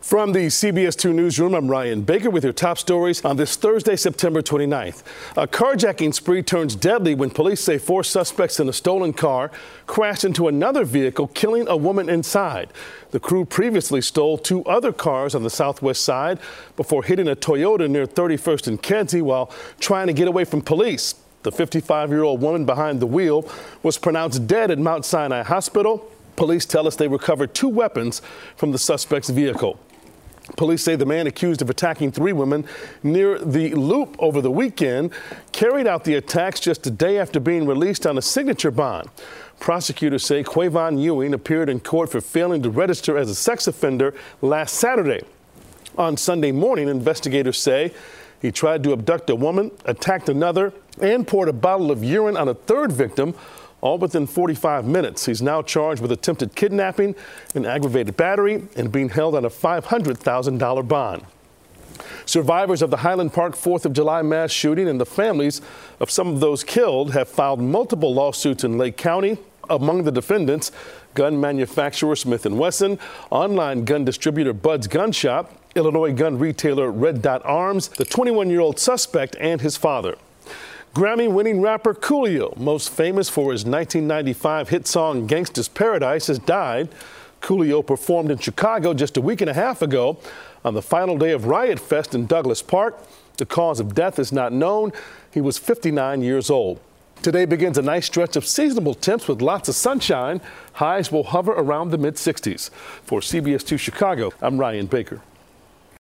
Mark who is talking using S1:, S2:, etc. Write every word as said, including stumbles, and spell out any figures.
S1: From the C B S two Newsroom, I'm Ryan Baker with your top stories on this Thursday, September twenty-ninth. A carjacking spree turns deadly when police say four suspects in a stolen car crashed into another vehicle, killing a woman inside. The crew previously stole two other cars on the southwest side before hitting a Toyota near thirty-first and Kedzie while trying to get away from police. The fifty-five-year-old woman behind the wheel was pronounced dead at Mount Sinai Hospital. Police tell us they recovered two weapons from the suspect's vehicle. Police say the man accused of attacking three women near the Loop over the weekend carried out the attacks just a day after being released on a signature bond. Prosecutors say Quavon Ewing appeared in court for failing to register as a sex offender last Saturday. On Sunday morning, investigators say he tried to abduct a woman, attacked another, and poured a bottle of urine on a third victim, all within forty-five minutes. He's now charged with attempted kidnapping and aggravated battery and being held on a five hundred thousand dollars bond. Survivors of the Highland Park fourth of July mass shooting and the families of some of those killed have filed multiple lawsuits in Lake County. Among the defendants, gun manufacturer Smith and Wesson, online gun distributor Bud's Gun Shop, Illinois gun retailer Red Dot Arms, the twenty-one-year-old suspect, and his father. Grammy-winning rapper Coolio, most famous for his nineteen ninety-five hit song Gangsta's Paradise, has died. Coolio performed in Chicago just a week and a half ago on the final day of Riot Fest in Douglas Park. The cause of death is not known. He was fifty-nine years old. Today begins a nice stretch of seasonable temps with lots of sunshine. Highs will hover around the mid sixties. For C B S two Chicago, I'm Ryan Baker.